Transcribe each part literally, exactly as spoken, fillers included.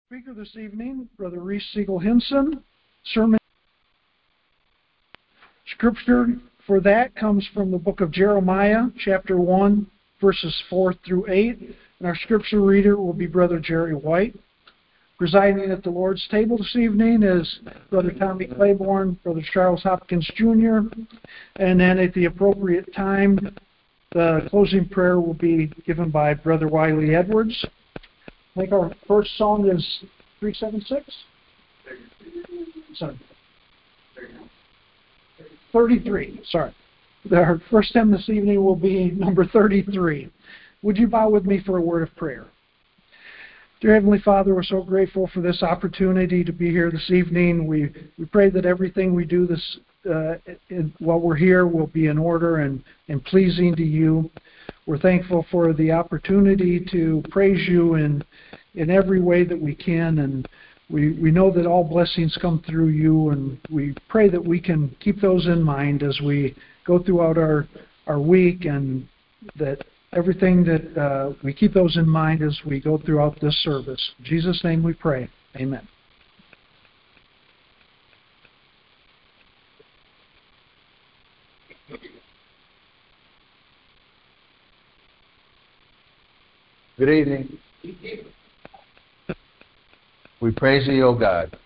Speaker this evening, Brother Reese Siegel Hinson. Sermon scripture for that comes from the book of Jeremiah, chapter one, verses four through eight. And our scripture reader will be Brother Jerry White. Presiding at the Lord's table this evening is Brother Tommy Claiborne, Brother Charles Hopkins Junior And then at the appropriate time, the closing prayer will be given by Brother Wiley Edwards. I think our first song is three seventy-six? Sorry. thirty-three, sorry. Our first hymn this evening will be number thirty-three. Would you bow with me for a word of prayer? Dear Heavenly Father, we're so grateful for this opportunity to be here this evening. We we pray that everything we do this uh, in, while we're here will be in order and, and pleasing to you. We're thankful for the opportunity to praise you in in every way that we can, and we, we know that all blessings come through you, and we pray that we can keep those in mind as we go throughout our, our week, and that everything that uh, we keep those in mind as we go throughout this service. In Jesus' name we pray. Amen. Good evening. We praise thee, O God.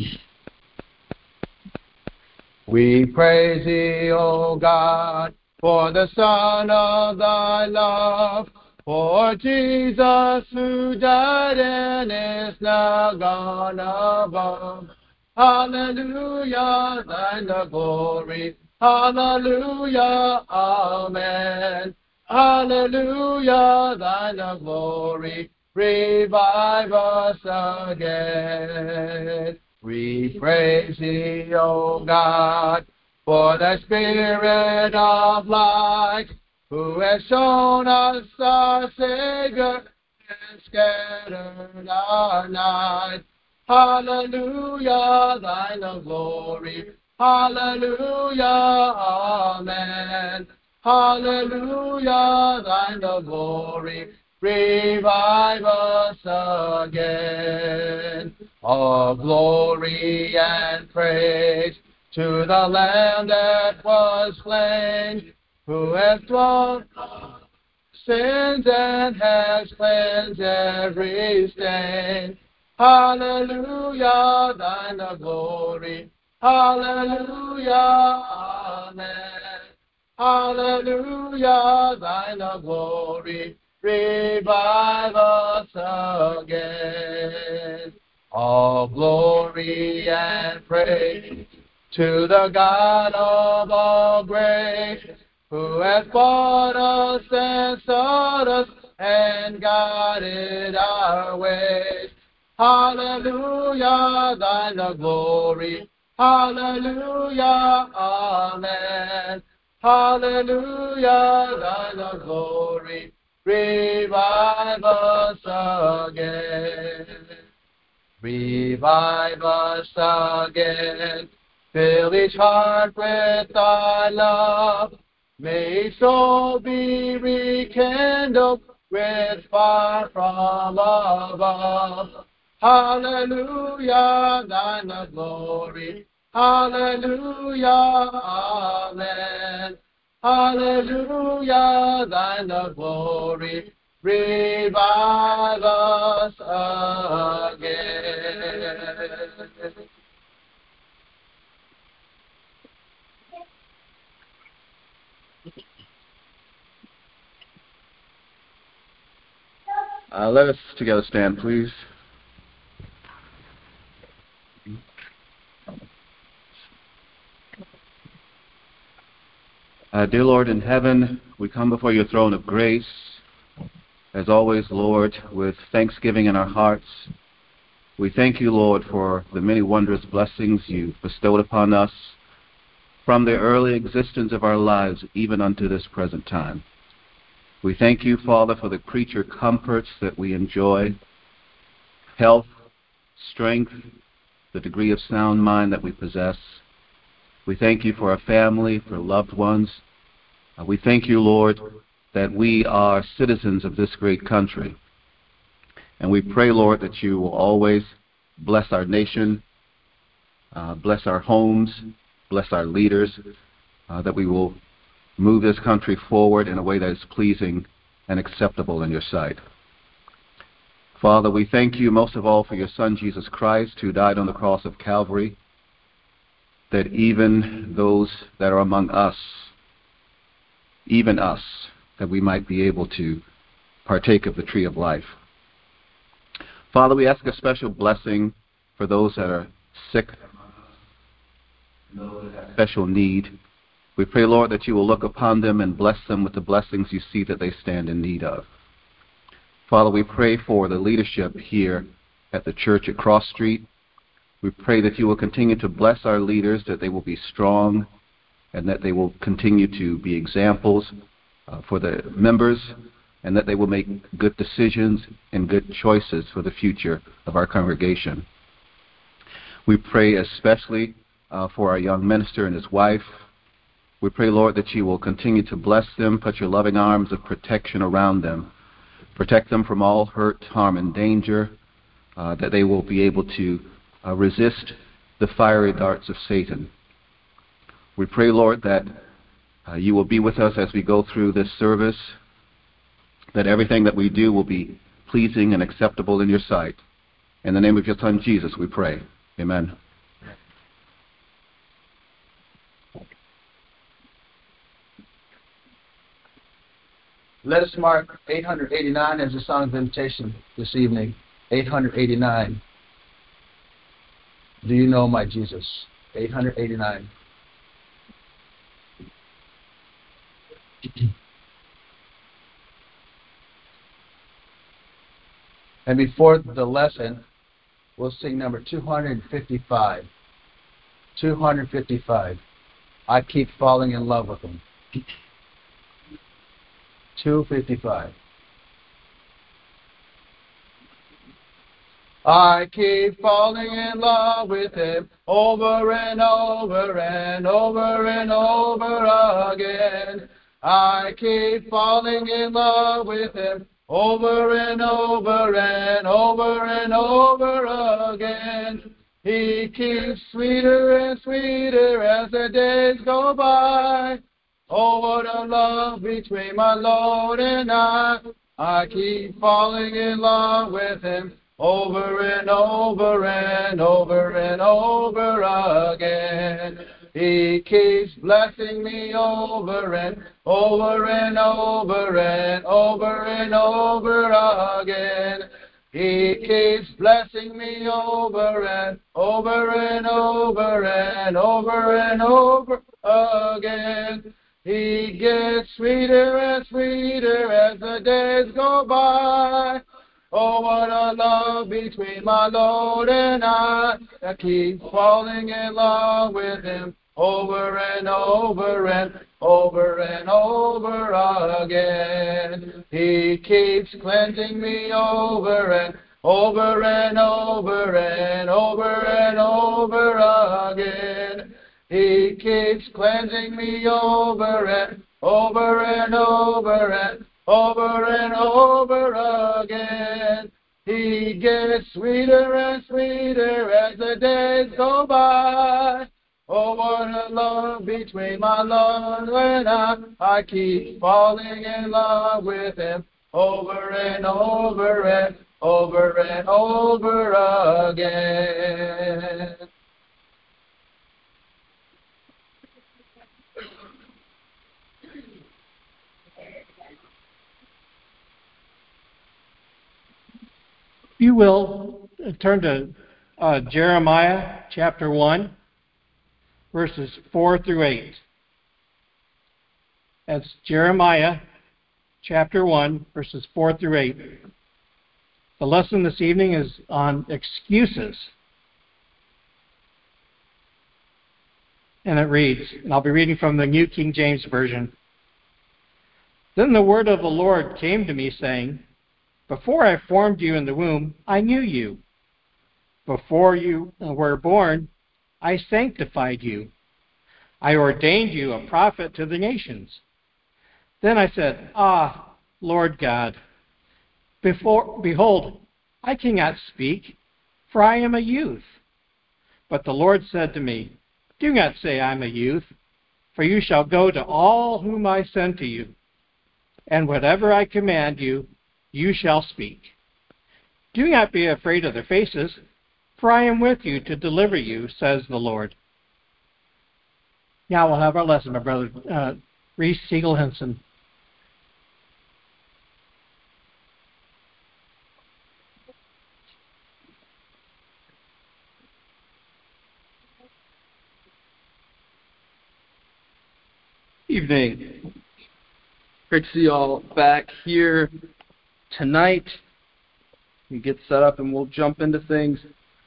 We praise thee, O God, for the Son of thy love, for Jesus who died and is now gone above. Hallelujah, thine the glory. Hallelujah, amen. Hallelujah, thine the glory. Revive us again. We praise thee, O God, for the Spirit of light, who has shown us our Savior and scattered our night. Hallelujah, thine the glory. Hallelujah, amen. Hallelujah, thine the glory. Revive us again. All glory and praise to the Lamb that was slain, who has drawn sins and has cleansed every stain. Hallelujah, thine the glory. Hallelujah, amen. Hallelujah, thine the glory. Revive us again. All glory and praise to the God of all grace, who has bought us and sought us and guided our ways. Hallelujah, thine the glory. Hallelujah, amen. Hallelujah, thine the glory. Revive us again. Revive us again. Fill each heart with thy love. May each soul be rekindled with fire from above. Hallelujah, thine the glory. Hallelujah, amen. Hallelujah, thine the glory. Revive us again. Uh, let us together stand, please. Uh, dear Lord in heaven, we come before your throne of grace, as always, Lord, with thanksgiving in our hearts. We thank you, Lord, for the many wondrous blessings you've bestowed upon us from the early existence of our lives even unto this present time. We thank you, Father, for the creature comforts that we enjoy, health, strength, the degree of sound mind that we possess. We thank you for our family, for loved ones. Uh, we thank you, Lord, that we are citizens of this great country. And we pray, Lord, that you will always bless our nation, uh, bless our homes, bless our leaders, uh, that we will move this country forward in a way that is pleasing and acceptable in your sight. Father, we thank you most of all for your Son, Jesus Christ, who died on the cross of Calvary, that even those that are among us, even us, that we might be able to partake of the tree of life. Father, we ask a special blessing for those that are sick, those that have special need. We pray, Lord, that you will look upon them and bless them with the blessings you see that they stand in need of. Father, we pray for the leadership here at the church at Cross Street. We pray that you will continue to bless our leaders, that they will be strong, and that they will continue to be examples uh, for the members, and that they will make good decisions and good choices for the future of our congregation. We pray especially uh, for our young minister and his wife. We pray, Lord, that you will continue to bless them, put your loving arms of protection around them, protect them from all hurt, harm, and danger, uh, that they will be able to uh, resist the fiery darts of Satan. We pray, Lord, that uh, you will be with us as we go through this service, that everything that we do will be pleasing and acceptable in your sight. In the name of your Son, Jesus, we pray. Amen. Let us mark eight hundred eighty-nine as a song of invitation this evening. eight hundred eighty-nine. Do you know my Jesus? eight hundred eighty-nine. And before the lesson, we'll sing number two hundred fifty-five. two hundred fifty-five. I keep falling in love with him. two fifty-five. I keep falling in love with him over and over and over and over again. I keep falling in love with him over and over and over and over again. He keeps sweeter and sweeter as the days go by. Oh, what a love between my Lord and I. I keep falling in love with him over and over and over and over again. He keeps blessing me over and over and over and over and over again. He keeps blessing me over and over and over and over and over again. He gets sweeter and sweeter as the days go by. Oh, what a love between my Lord and I. I keep falling in love with him over and over and over and over again. He keeps cleansing me over and over and over and over and over again. He keeps cleansing me over and over and over and over and over again. He gets sweeter and sweeter as the days go by. Oh, what a love between my Lord and I. I keep falling in love with him over and over and over and over again. If you will, turn to uh, Jeremiah chapter one, verses four through eight. That's Jeremiah chapter one, verses four through eight. The lesson this evening is on excuses. And it reads, and I'll be reading from the New King James Version. Then the word of the Lord came to me, saying, Before I formed you in the womb, I knew you. Before you were born, I sanctified you. I ordained you a prophet to the nations. Then I said, Ah, Lord God, before, behold, I cannot speak, for I am a youth. But the Lord said to me, Do not say I am a youth, for you shall go to all whom I send to you, and whatever I command you, you shall speak. Do not be afraid of their faces, for I am with you to deliver you, says the Lord. Now we'll have our lesson, my brother uh, Reese Siegel Henson. Evening. Great to see you all back here tonight. We get set up and we'll jump into things.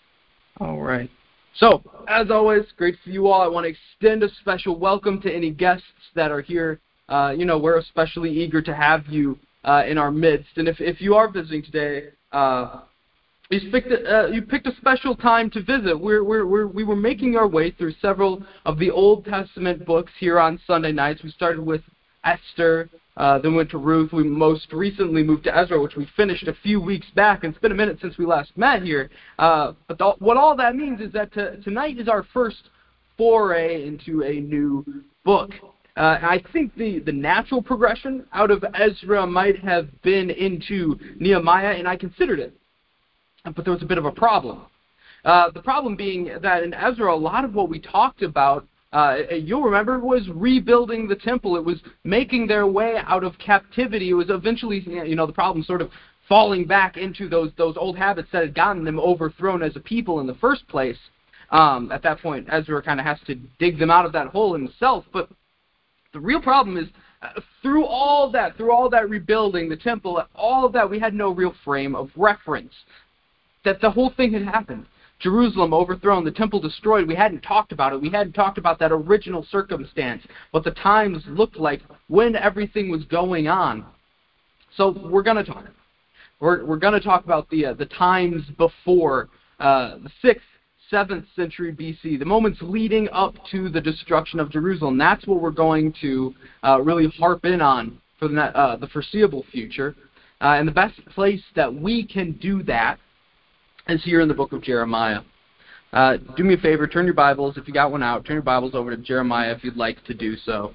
All right. So, as always, great to see you all. I want to extend a special welcome to any guests that are here. Uh, you know, we're especially eager to have you uh, in our midst. And if, if you are visiting today, uh, you picked, a, uh, you picked a special time to visit. We're, we're, we're, we were making our way through several of the Old Testament books here on Sunday nights. We started with Esther, uh, then went to Ruth. We most recently moved to Ezra, which we finished a few weeks back, and it's been a minute since we last met here. Uh, but the, what all that means is that to, tonight is our first foray into a new book. Uh, I think the, the natural progression out of Ezra might have been into Nehemiah, and I considered it. But there was a bit of a problem. Uh, the problem being that in Ezra, a lot of what we talked about, uh, you'll remember, was rebuilding the temple. It was making their way out of captivity. It was eventually, you know, the problem sort of falling back into those those old habits that had gotten them overthrown as a people in the first place. Um, at that point, Ezra kind of has to dig them out of that hole himself. But the real problem is, uh, through all that, through all that rebuilding the temple, all of that, we had no real frame of reference. That the whole thing had happened. Jerusalem overthrown, the temple destroyed. We hadn't talked about it. We hadn't talked about that original circumstance, what the times looked like when everything was going on. So we're going to talk. We're we're going to talk about the uh, the times before uh, the sixth, seventh century B C, the moments leading up to the destruction of Jerusalem. That's what we're going to uh, really harp in on for the uh, the foreseeable future. Uh, and the best place that we can do that is here in the book of Jeremiah. Uh, do me a favor, turn your Bibles, if you got one out, turn your Bibles over to Jeremiah if you'd like to do so.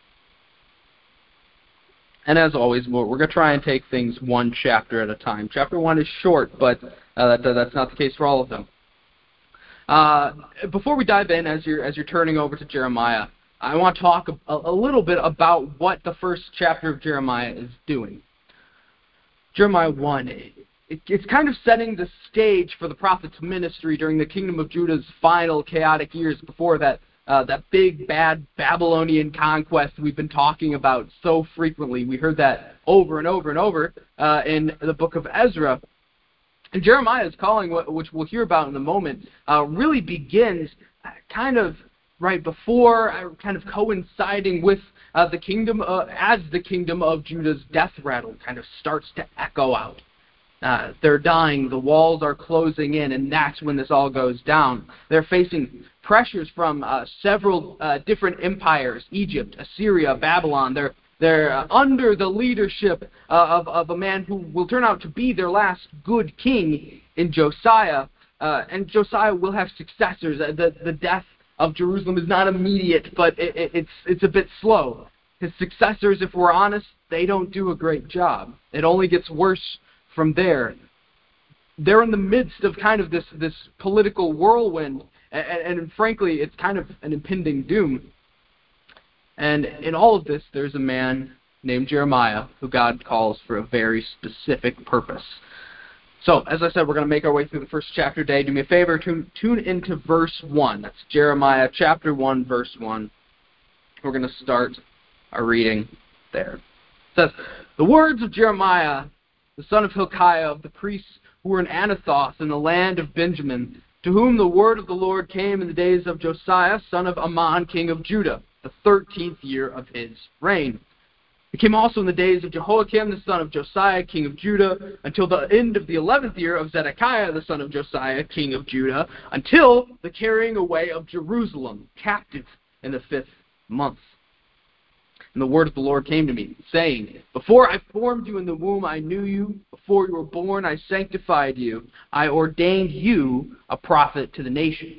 And as always, we're, we're going to try and take things one chapter at a time. Chapter one is short, but uh, that, that's not the case for all of them. Uh, before we dive in, as you're, as you're turning over to Jeremiah, I want to talk a, a little bit about what the first chapter of Jeremiah is doing. Jeremiah one, It, it's kind of setting the stage for the prophet's ministry during the kingdom of Judah's final chaotic years before that uh, that big, bad Babylonian conquest we've been talking about so frequently. We heard that over and over and over uh, in the book of Ezra. And Jeremiah's calling, which we'll hear about in a moment, uh, really begins kind of right before, uh, kind of coinciding with uh, the kingdom, uh, as the kingdom of Judah's death rattle kind of starts to echo out. Uh, they're dying, the walls are closing in, and that's when this all goes down. They're facing pressures from uh, several uh, different empires, Egypt, Assyria, Babylon. They're they're uh, under the leadership uh, of, of a man who will turn out to be their last good king in Josiah. Uh, and Josiah will have successors. Uh, the, the death of Jerusalem is not immediate, but it, it, it's, it's a bit slow. His successors, if we're honest, they don't do a great job. It only gets worse from there. They're in the midst of kind of this, this political whirlwind, and, and frankly, it's kind of an impending doom. And in all of this, there's a man named Jeremiah who God calls for a very specific purpose. So, as I said, we're going to make our way through the first chapter today. Do me a favor, tune, tune into verse one. That's Jeremiah chapter one, verse one. We're going to start our reading there. It says, "The words of Jeremiah, the son of Hilkiah, of the priests who were in Anathoth in the land of Benjamin, to whom the word of the Lord came in the days of Josiah, son of Ammon, king of Judah, the thirteenth year of his reign. It came also in the days of Jehoiakim, the son of Josiah, king of Judah, until the end of the eleventh year of Zedekiah, the son of Josiah, king of Judah, until the carrying away of Jerusalem, captive in the fifth month. And the word of the Lord came to me, saying, Before I formed you in the womb, I knew you. Before you were born, I sanctified you. I ordained you a prophet to the nations.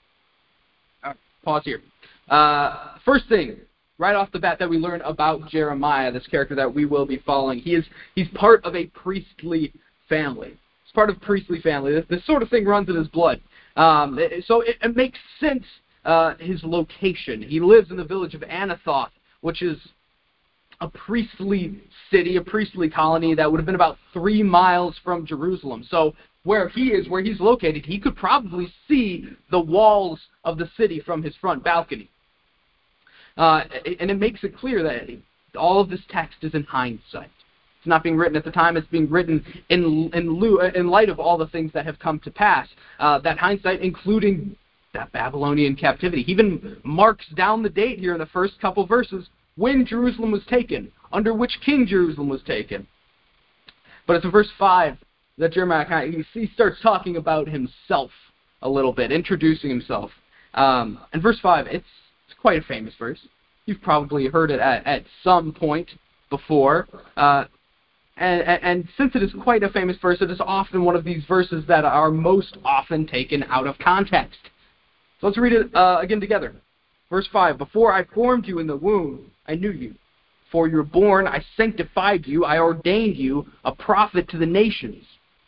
All right, pause here. Uh, first thing, right off the bat, that we learn about Jeremiah, this character that we will be following. He is he's part of a priestly family. He's part of a priestly family. This, this sort of thing runs in his blood. Um, so it, it makes sense, uh, his location. He lives in the village of Anathoth, which is a priestly city, a priestly colony that would have been about three miles from Jerusalem. So where he is, where he's located, he could probably see the walls of the city from his front balcony. Uh, and it makes it clear that all of this text is in hindsight. It's not being written at the time. It's being written in in, lieu, in light of all the things that have come to pass. Uh, that hindsight, including that Babylonian captivity. He even marks down the date here in the first couple verses when Jerusalem was taken, under which king Jerusalem was taken. But it's in verse five that Jeremiah kind of, he starts talking about himself a little bit, introducing himself. Um, and verse five, it's, it's quite a famous verse. You've probably heard it at, at some point before. Uh, and, and, and since it is quite a famous verse, it is often one of these verses that are most often taken out of context. So let's read it uh, again together. Verse five, Before I formed you in the womb, I knew you. Before you were born, I sanctified you. I ordained you a prophet to the nations.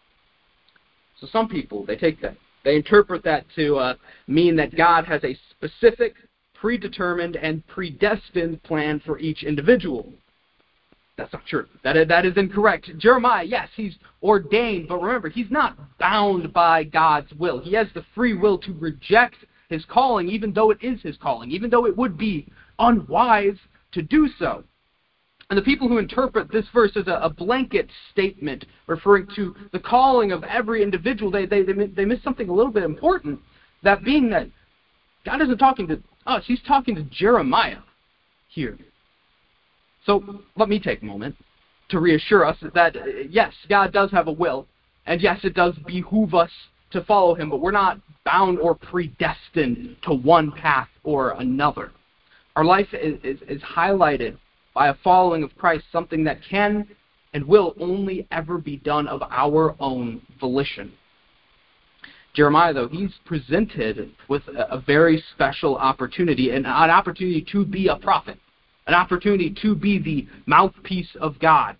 So some people, they take that. They interpret that to uh, mean that God has a specific, predetermined, and predestined plan for each individual. That's not true. That is, that is incorrect. Jeremiah, yes, he's ordained, but remember, he's not bound by God's will. He has the free will to reject his calling, even though it is his calling, even though it would be unwise to do so. And the people who interpret this verse as a, a blanket statement referring to the calling of every individual, they, they, they, they miss something a little bit important, that being that God isn't talking to us, he's talking to Jeremiah here. So let me take a moment to reassure us that, yes, God does have a will, and yes, it does behoove us to follow him, but we're not bound or predestined to one path or another. Our life is, is, is highlighted by a following of Christ, something that can and will only ever be done of our own volition. Jeremiah, though, he's presented with a, a very special opportunity, and an opportunity to be a prophet, an opportunity to be the mouthpiece of God.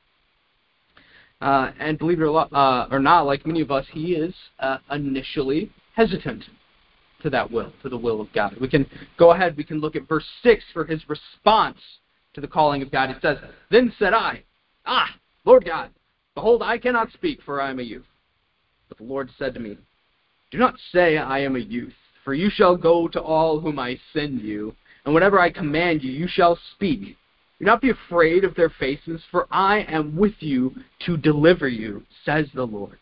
Uh, and believe it or, uh, or not, like many of us, he is uh, initially hesitant to that will, to the will of God. We can go ahead, we can look at verse six for his response to the calling of God. It says, Then said I, Ah, Lord God, behold, I cannot speak, for I am a youth. But the Lord said to me, Do not say I am a youth, for you shall go to all whom I send you, and whatever I command you, you shall speak. Do not be afraid of their faces, for I am with you to deliver you, says the Lord.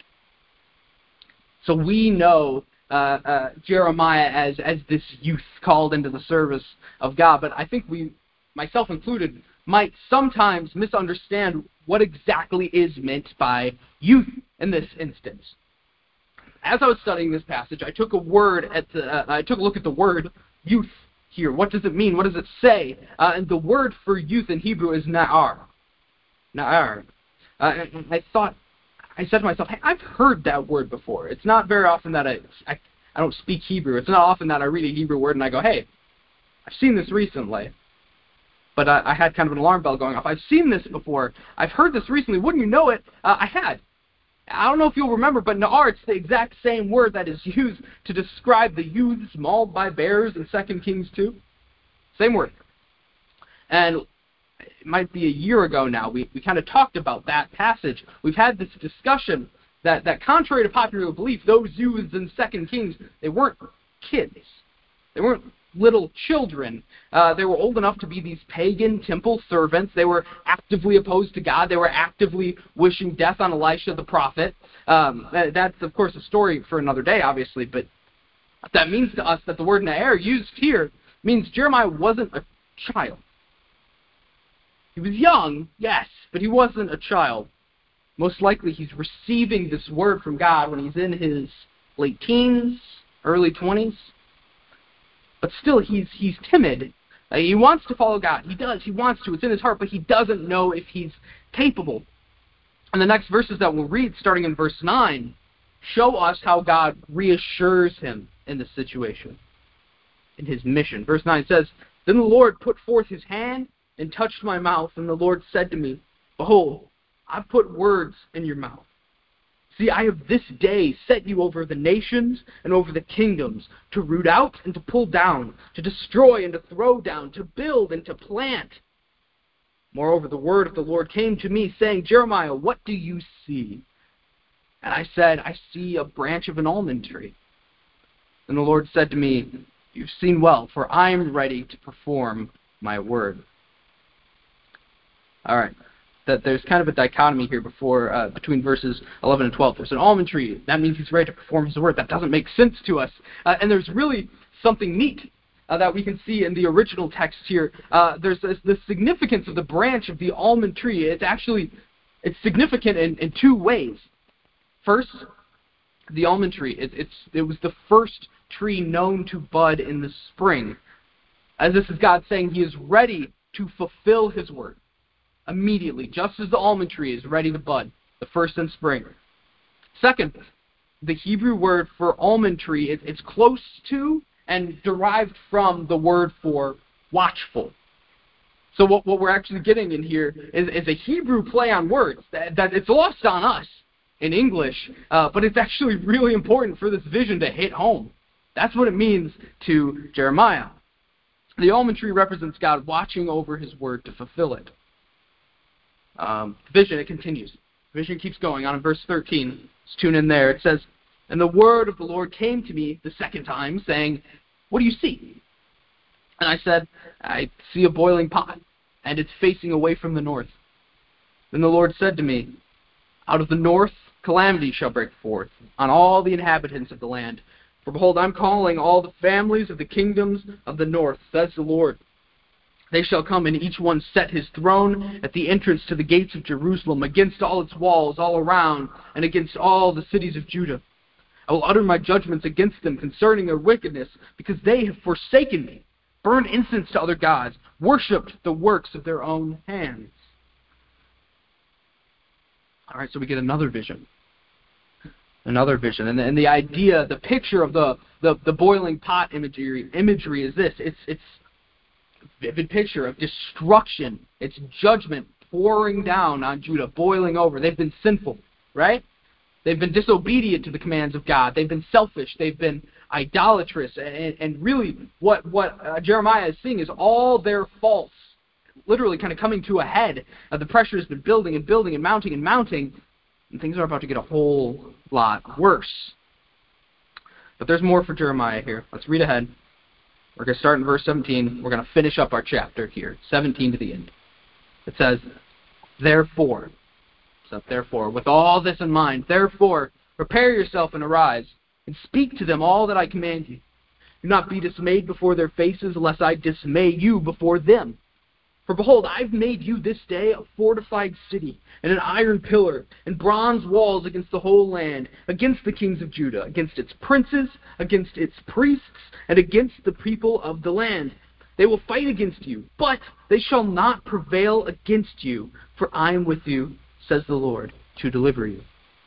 So we know uh, uh, Jeremiah as, as this youth called into the service of God, but I think we, myself included, might sometimes misunderstand what exactly is meant by youth in this instance. As I was studying this passage, I took a word at the, uh, I took a look at the word youth here. What does it mean? What does it say? Uh, and the word for youth in Hebrew is na'ar. Na'ar. Uh, and I thought, I said to myself, hey, I've heard that word before. It's not very often that I, I, I don't speak Hebrew. It's not often that I read a Hebrew word and I go, hey, I've seen this recently. But I, I had kind of an alarm bell going off. I've seen this before. I've heard this recently. Wouldn't you know it? Uh, I had. I don't know if you'll remember, but na'ar, it's the exact same word that is used to describe the youths mauled by bears in Second Kings two. Same word. And it might be a year ago now, we, we kind of talked about that passage. We've had this discussion that, that contrary to popular belief, those youths in Second Kings, they weren't kids. They weren't little children. Uh, they were old enough to be these pagan temple servants. They were actively opposed to God. They were actively wishing death on Elisha the prophet. Um, that's, of course, a story for another day, obviously, but that means to us that the word na'ar used here means Jeremiah wasn't a child. He was young, yes, but he wasn't a child. Most likely he's receiving this word from God when he's in his late teens, early twenties. But still, he's he's timid Uh, he wants to follow God. He does. He wants to. It's in his heart, but he doesn't know if he's capable. And the next verses that we'll read, starting in verse nine, show us how God reassures him in this situation, in his mission. Verse nine says, "Then the Lord put forth his hand and touched my mouth, and the Lord said to me, Behold, I've put words in your mouth. See, I have this day set you over the nations and over the kingdoms, to root out and to pull down, to destroy and to throw down, to build and to plant. Moreover, the word of the Lord came to me, saying, Jeremiah, what do you see? And I said, I see a branch of an almond tree. And the Lord said to me, You've seen well, for I am ready to perform my word." All right. That there's kind of a dichotomy here before uh, between verses eleven and twelve. There's an almond tree. That means he's ready to perform his word. That doesn't make sense to us. Uh, and there's really something neat uh, that we can see in the original text here. Uh, there's this, the significance of the branch of the almond tree. It's actually it's significant in, in two ways. First, the almond tree. It, it's it was the first tree known to bud in the spring. As this is God saying he is ready to fulfill his word. Immediately, just as the almond tree is ready to bud, the first in spring. Second, the Hebrew word for almond tree, it, it's close to and derived from the word for watchful. So what, what we're actually getting in here is, is a Hebrew play on words that, that it's lost on us in English, uh, but it's actually really important for this vision to hit home. That's what it means to Jeremiah. The almond tree represents God watching over his word to fulfill it. Um, the vision, it continues. The vision keeps going on in verse thirteen. Let's tune in there. It says, "And the word of the Lord came to me the second time, saying, What do you see? And I said, I see a boiling pot, and it's facing away from the north. Then the Lord said to me, Out of the north calamity shall break forth on all the inhabitants of the land. For behold, I'm calling all the families of the kingdoms of the north, says the Lord. They shall come, and each one set his throne at the entrance to the gates of Jerusalem, against all its walls all around, and against all the cities of Judah. I will utter my judgments against them concerning their wickedness, because they have forsaken me, burned incense to other gods, worshipped the works of their own hands." All right, so we get another vision. Another vision. And the, and the idea, the picture of the, the, the boiling pot imagery, imagery is this. It's it's vivid picture of destruction. It's judgment pouring down on Judah, boiling over. They've been sinful, right? They've been disobedient to the commands of God. They've been selfish. They've been idolatrous. And, and really what, what uh, Jeremiah is seeing is all their faults literally kind of coming to a head. Uh, the pressure has been building and building and mounting and mounting, and things are about to get a whole lot worse. But there's more for Jeremiah here. Let's read ahead. We're going to start in verse seventeen. We're going to finish up our chapter here, seventeen to the end. It says, "Therefore," so therefore, with all this in mind, "therefore, prepare yourself and arise, and speak to them all that I command you. Do not be dismayed before their faces, lest I dismay you before them. For behold, I've made you this day a fortified city, and an iron pillar, and bronze walls against the whole land, against the kings of Judah, against its princes, against its priests, and against the people of the land. They will fight against you, but they shall not prevail against you, for I am with you, says the Lord, to deliver you."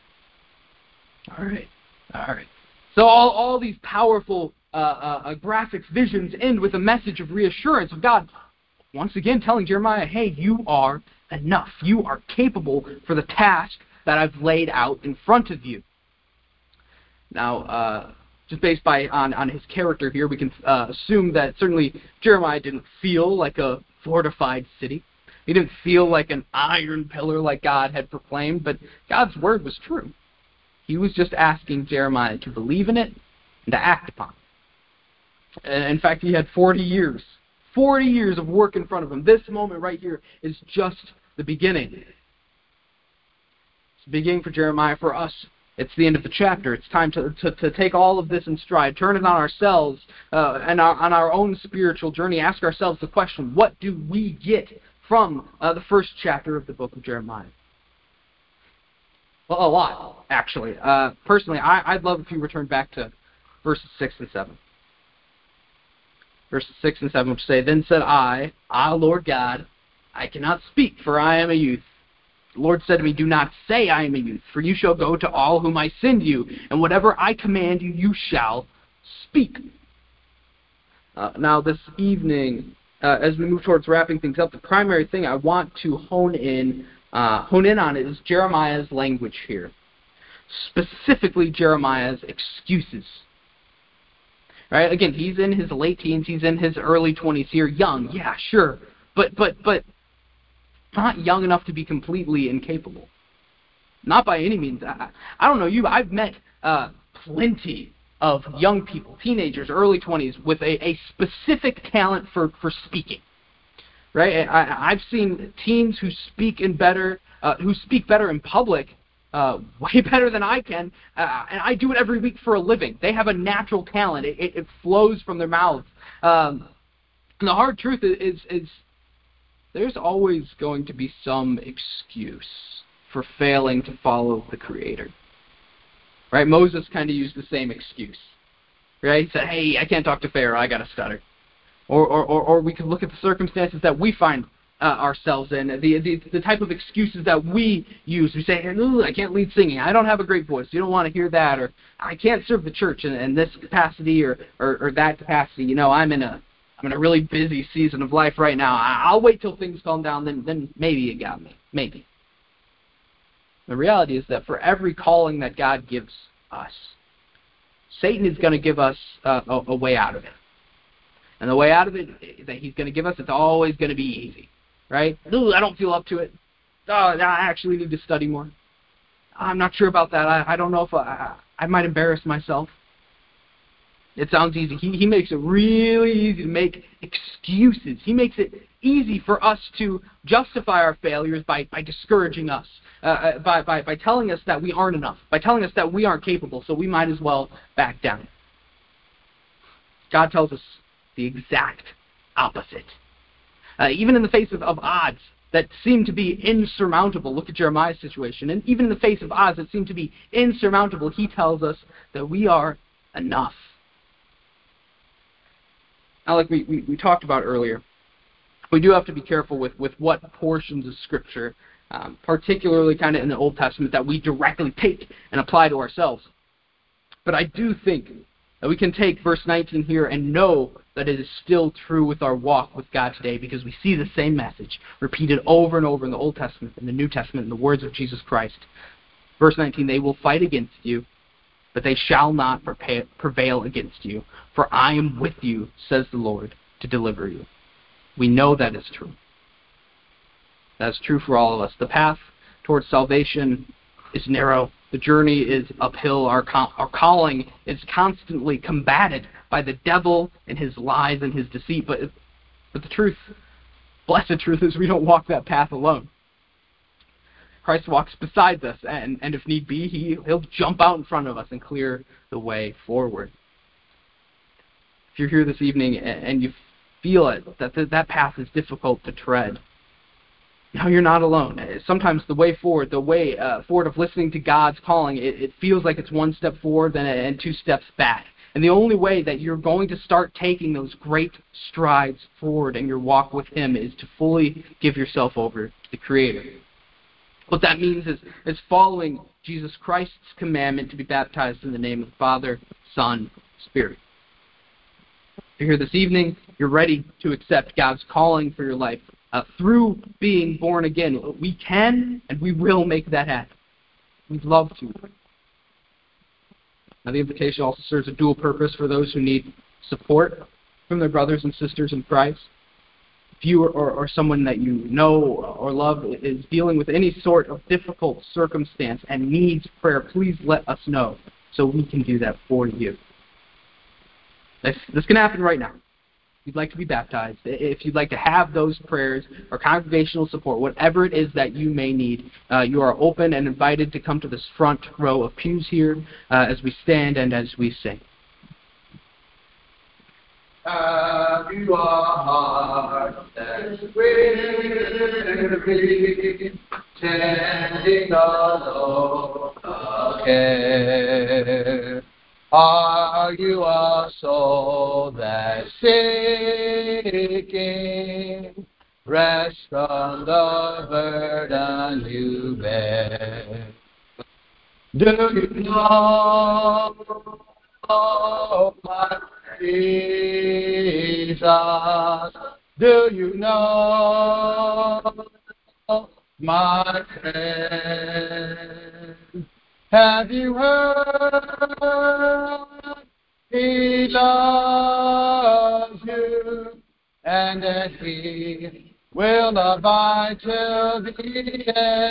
All right, all right. So all, all these powerful uh, uh, graphic visions end with a message of reassurance of God once again telling Jeremiah, hey, you are enough. You are capable for the task that I've laid out in front of you. Now, uh, just based by on, on his character here, we can uh, assume that certainly Jeremiah didn't feel like a fortified city. He didn't feel like an iron pillar like God had proclaimed, but God's word was true. He was just asking Jeremiah to believe in it and to act upon it. And in fact, he had forty years. forty years of work in front of him. This moment right here is just the beginning. It's the beginning for Jeremiah. For us, it's the end of the chapter. It's time to, to, to take all of this in stride, turn it on ourselves uh, and our, on our own spiritual journey, ask ourselves the question, what do we get from uh, the first chapter of the book of Jeremiah? Well, a lot, actually. Uh, personally, I, I'd love if you return back to verses six and seven. verses six and seven, which say, Then said I, Ah, Lord God, I cannot speak, for I am a youth. The Lord said to me, Do not say I am a youth, for you shall go to all whom I send you, and whatever I command you, you shall speak. Uh, now, this evening, uh, as we move towards wrapping things up, the primary thing I want to hone in, uh, hone in on is Jeremiah's language here. Specifically, Jeremiah's excuses. Right? Again, he's in his late teens, he's in his early twenties here, young, yeah, sure, but but but not young enough to be completely incapable. Not by any means. I, I don't know you, I've met uh, plenty of young people, teenagers, early twenties, with a, a specific talent for, for speaking. Right? I, I've seen teens who speak in better, uh, who speak better in public, uh, way better than I can, uh, and I do it every week for a living. They have a natural talent; it, it, it flows from their mouths. Um, and the hard truth is, is, is, there's always going to be some excuse for failing to follow the Creator. Right? Moses kind of used the same excuse. Right? He said, "Hey, I can't talk to Pharaoh. I got to stutter." Or, or, or, or we could look at the circumstances that we find uh, ourselves in, the, the the type of excuses that we use. We say, "Ooh, I can't lead singing. I don't have a great voice. You don't want to hear that." Or, "I can't serve the church in, in this capacity or, or, or that capacity. You know, I'm in a I'm in a really busy season of life right now. I'll wait till things calm down. Then then maybe you got me. Maybe." The reality is that for every calling that God gives us, Satan is going to give us uh, a, a way out of it. And the way out of it that he's going to give us, it's always going to be easy. Right? Ooh, I don't feel up to it. Oh, I actually need to study more. I'm not sure about that. I, I don't know if I, I might embarrass myself. It sounds easy. He, he makes it really easy to make excuses. He makes it easy for us to justify our failures by, by discouraging us, uh, by, by, by telling us that we aren't enough, by telling us that we aren't capable, so we might as well back down. God tells us the exact opposite. Uh, even in the face of, of odds that seem to be insurmountable, look at Jeremiah's situation, and even in the face of odds that seem to be insurmountable, he tells us that we are enough. Now, like we, we, we talked about earlier, we do have to be careful with, with what portions of Scripture, um, particularly kind of in the Old Testament, that we directly take and apply to ourselves. But I do think that we can take verse nineteen here and know that it is still true with our walk with God today, because we see the same message repeated over and over in the Old Testament, in the New Testament, in the words of Jesus Christ. Verse nineteen, "They will fight against you, but they shall not prevail against you. For I am with you, says the Lord, to deliver you." We know that is true. That's true for all of us. The path towards salvation is narrow. The journey is uphill. Our, co- our calling is constantly combated by the devil and his lies and his deceit. But, but the truth, blessed truth, is we don't walk that path alone. Christ walks beside us, and, and if need be, he, he'll jump out in front of us and clear the way forward. If you're here this evening and, and you feel it, that th- that path is difficult to tread, now you're not alone. Sometimes the way forward, the way uh, forward of listening to God's calling, it, it feels like it's one step forward and, and two steps back. And the only way that you're going to start taking those great strides forward in your walk with Him is to fully give yourself over to the Creator. What that means is, is following Jesus Christ's commandment to be baptized in the name of the Father, Son, Spirit. If you're here this evening, you're ready to accept God's calling for your life uh, through being born again. We can and we will make that happen. We'd love to. Now, the invitation also serves a dual purpose for those who need support from their brothers and sisters in Christ. If you or, or, or someone that you know or love is dealing with any sort of difficult circumstance and needs prayer, please let us know so we can do that for you. This, this can happen right now. If you'd like to be baptized, if you'd like to have those prayers or congregational support, whatever it is that you may need, uh, you are open and invited to come to this front row of pews here uh, as we stand and as we sing. Have you a heart that's weary, tending the Lord care? Are you a soul that's seeking rest from the burden you bear? Do you know, my Jesus? Do you know, my friend? Have you heard He loves you, and that He will abide till the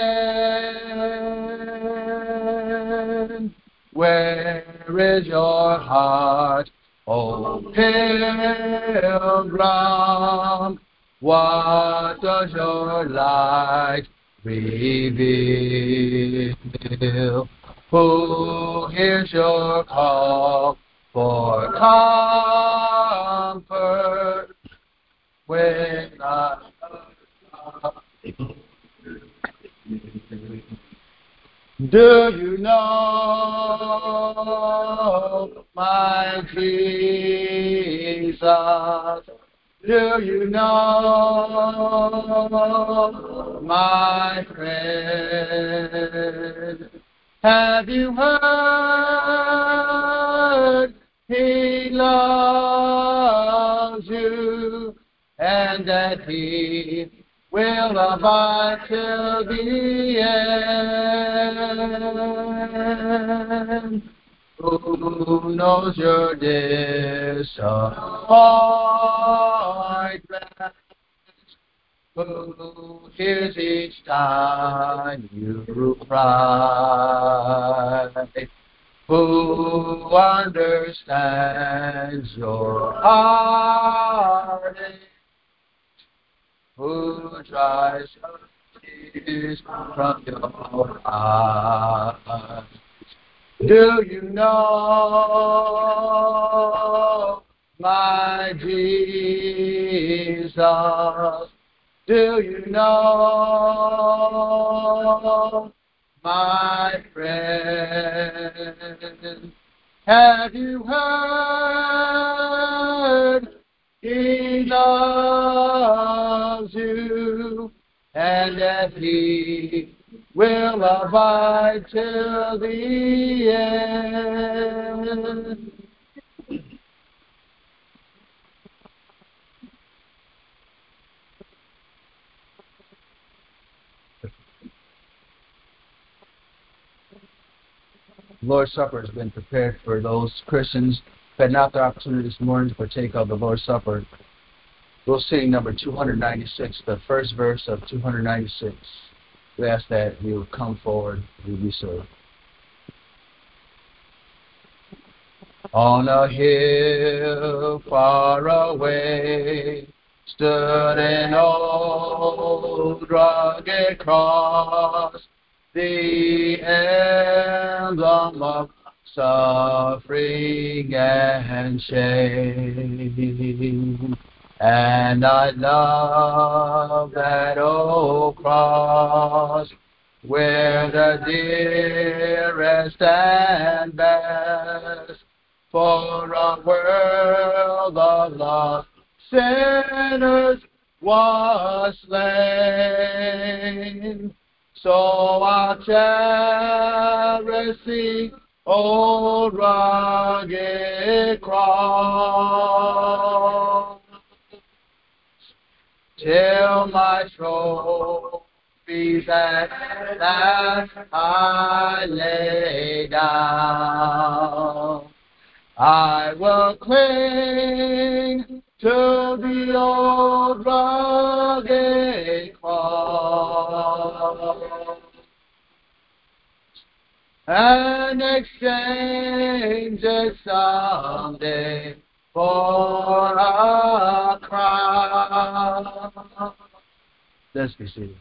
end? Where is your heart, O pilgrim? What does your light reveal? Who hears your call for comfort when I do you know, my Jesus? Do you know, my friend? Have you heard He loves you, and that He will abide till the end? Who knows your disappointment? Who hears each time you cry? Who understands your heartache? Who dries your tears from your eyes? Do you know, my Jesus? Do you know, my friend? Have you heard He loves you, and that He will abide till the end? Lord's Supper has been prepared for those Christians who had not the opportunity this morning to partake of the Lord's Supper. We'll sing number two ninety-six, the first verse of two ninety-six. We ask that you come forward and be served. On a hill far away stood an old rugged cross, the emblem of suffering and shame. And I love that old cross, where the dearest and best for a world of lost sinners was slain. So I'll cherish the old rugged cross till my trophies at last I lay down. I will cling to the old rugged cross and exchange it someday for a crown. Let's be seated.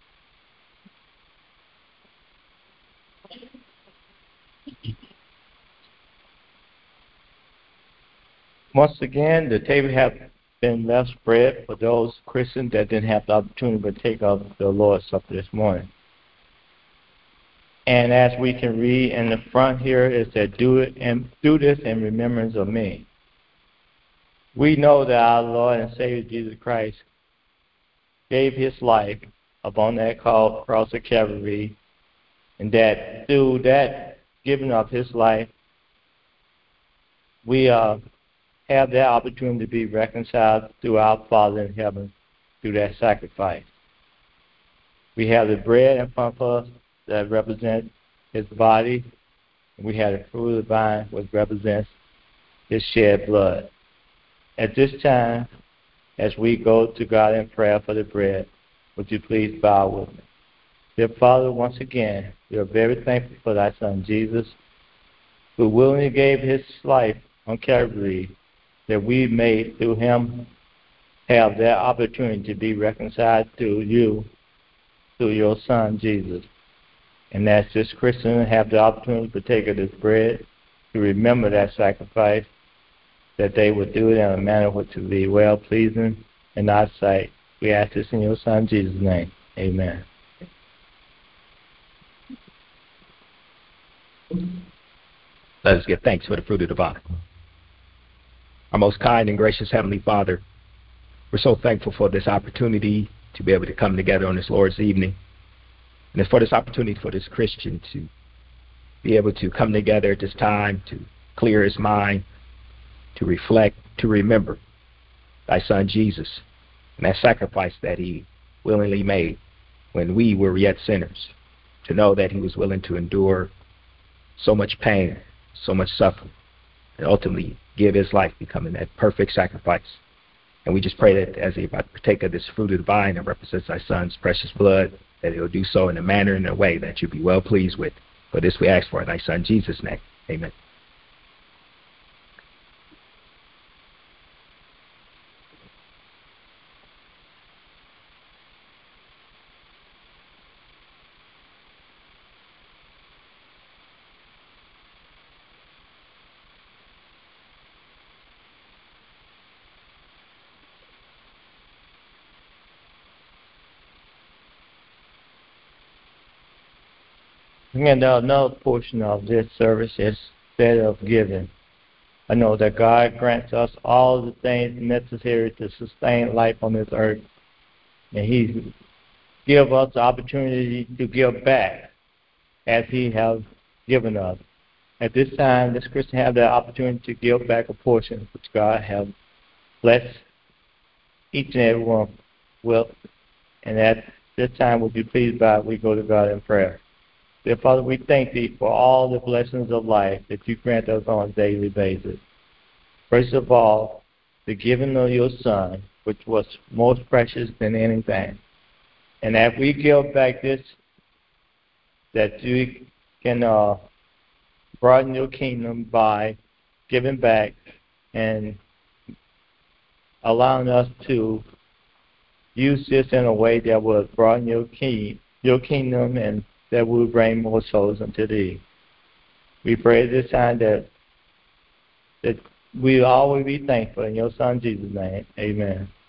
Once again, the table have been left spread for those Christians that didn't have the opportunity to take of the Lord's Supper this morning. And as we can read in the front here, it said, do it and do this in remembrance of me. We know that our Lord and Savior Jesus Christ gave his life upon that cross of Calvary, and that through that giving of his life, we uh, have that opportunity to be reconciled to our Father in heaven through that sacrifice. We have the bread in front of us that represents his body, and we have the fruit of the vine which represents his shed blood. At this time, as we go to God in prayer for the bread, would you please bow with me? Dear Father, once again, we are very thankful for thy Son, Jesus, who willingly gave his life on Calvary, that we may, through him, have that opportunity to be reconciled to you through your Son, Jesus. And as this Christian have the opportunity to take of this bread, to remember that sacrifice, that they would do it in a manner which would be well-pleasing in our sight. We ask this in your Son, Jesus' name. Amen. Let us give thanks for the fruit of the vine. Our most kind and gracious Heavenly Father, we're so thankful for this opportunity to be able to come together on this Lord's evening. And it's for this opportunity for this Christian to be able to come together at this time to clear his mind, to reflect, to remember thy Son Jesus and that sacrifice that he willingly made when we were yet sinners, to know that he was willing to endure so much pain, so much suffering, and ultimately give his life, becoming that perfect sacrifice. And we just pray that as he partake of this fruit of the vine that represents thy Son's precious blood, that he'll do so in a manner and a way that you'll be well pleased with. For this we ask for in thy Son Jesus' name. Amen. And another portion of this service is that of giving. I know that God grants us all the things necessary to sustain life on this earth, and he gives us the opportunity to give back as he has given us. At this time, this Christian have the opportunity to give back a portion which God has blessed each and every one with. And at this time, would you please bow, we go to God in prayer. Dear Father, we thank thee for all the blessings of life that you grant us on a daily basis. First of all, the giving of your Son, which was most precious than anything. And as we give back this, that you can uh, broaden your kingdom by giving back and allowing us to use this in a way that will broaden your, key, your kingdom and that will bring more souls unto thee. We pray this time that that we always be thankful in your Son Jesus' name. Amen.